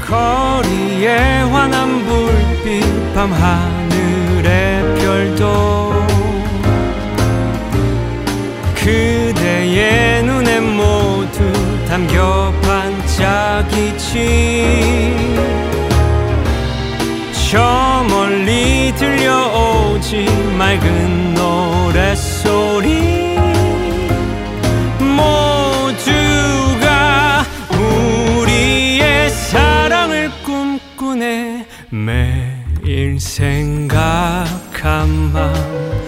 거리에 환한 불빛 밤하늘의 별도 그대의 눈에 모두 담겨 반짝이지 저 멀리 들려오지 맑은 노랫소리 모두가 우리의 사랑을 꿈꾸네 매일 생각한 맘